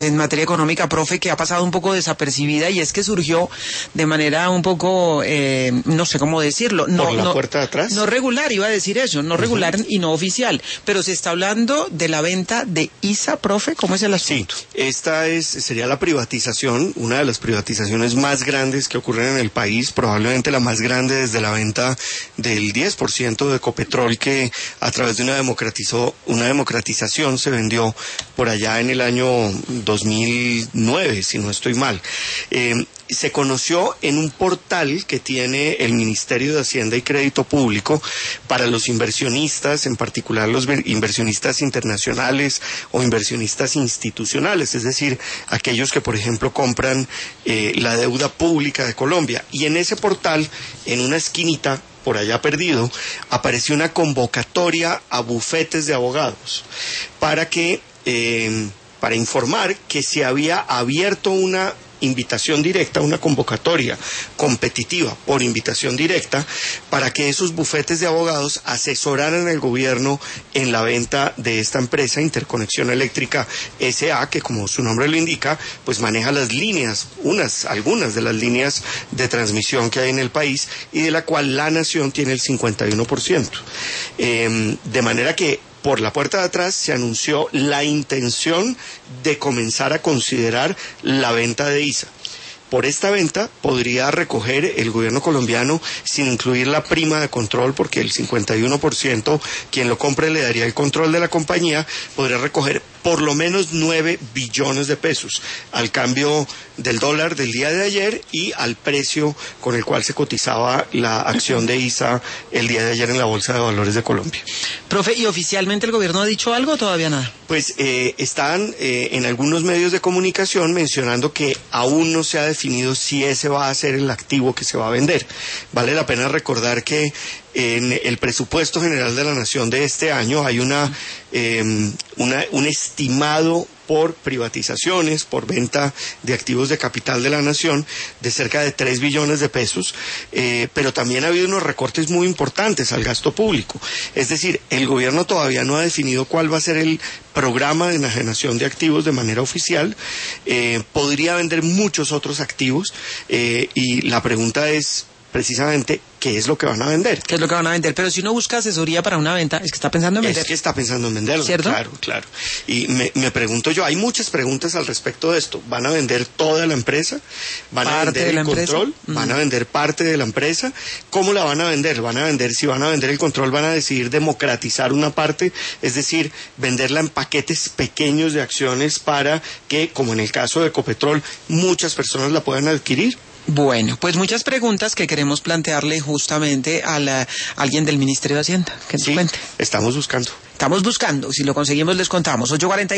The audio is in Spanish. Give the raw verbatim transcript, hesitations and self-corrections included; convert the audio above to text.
en materia económica, profe, que ha pasado un poco desapercibida, y es que surgió de manera un poco, eh, no sé cómo decirlo. No, ¿Por la no, puerta de atrás? No regular, iba a decir eso, no regular Uh-huh. y no oficial. Pero se está hablando de la venta de I S A, profe, ¿cómo es el asunto? Sí, esta es, sería la privatización, una de las privatizaciones más grandes que ocurren en el país, probablemente la más grande desde la venta del diez por ciento de Ecopetrol, que a través de una, democratizó, una democratización se vendió por allá en el año dos mil nueve, si no estoy mal. Eh, se conoció en un portal que tiene el Ministerio de Hacienda y Crédito Público para los inversionistas, en particular los inversionistas internacionales o inversionistas institucionales, es decir, aquellos que, por ejemplo, compran eh, la deuda pública de Colombia. Y en ese portal, en una esquinita, por allá perdido, apareció una convocatoria a bufetes de abogados para que... Eh, para informar que se había abierto una invitación directa, una convocatoria competitiva por invitación directa, para que esos bufetes de abogados asesoraran al gobierno en la venta de esta empresa, Interconexión Eléctrica S A, que como su nombre lo indica, pues maneja las líneas, unas, algunas de las líneas de transmisión que hay en el país, y de la cual la nación tiene el cincuenta y uno por ciento. Eh, de manera que por la puerta de atrás se anunció la intención de comenzar a considerar la venta de I S A. Por esta venta podría recoger el gobierno colombiano, sin incluir la prima de control, porque el cincuenta y uno por ciento quien lo compre le daría el control de la compañía, podría recoger por lo menos nueve billones de pesos, al cambio del dólar del día de ayer y al precio con el cual se cotizaba la acción de I S A el día de ayer en la Bolsa de Valores de Colombia. Profe, ¿y oficialmente el gobierno ha dicho algo o todavía nada? Pues eh, están eh, en algunos medios de comunicación mencionando que aún no se ha definido si ese va a ser el activo que se va a vender. Vale la pena recordar que en el presupuesto general de la Nación de este año hay una, eh, una un estimado por privatizaciones, por venta de activos de capital de la nación, de cerca de tres billones de pesos, eh, pero también ha habido unos recortes muy importantes al gasto público. Es decir, el gobierno todavía no ha definido cuál va a ser el programa de enajenación de activos de manera oficial. Eh, podría vender muchos otros activos, eh, y la pregunta es precisamente qué es lo que van a vender. ¿Qué es lo que van a vender? Pero si uno busca asesoría para una venta, es que está pensando en vender. Es que está pensando en venderlo, ¿cierto? Claro, claro. Y me, me pregunto yo, hay muchas preguntas al respecto de esto. ¿Van a vender toda la empresa? ¿Van ¿Parte a vender de la el empresa? control? Mm. ¿Van a vender parte de la empresa? ¿Cómo la van a vender? ¿Van a vender, si van a vender el control, van a decidir democratizar una parte? Es decir, venderla en paquetes pequeños de acciones para que, como en el caso de Ecopetrol, muchas personas la puedan adquirir. Bueno, pues muchas preguntas que queremos plantearle justamente a, la, a alguien del Ministerio de Hacienda. Que nos Sí, cuente. estamos buscando. Estamos buscando, si lo conseguimos les contamos. ocho cuarenta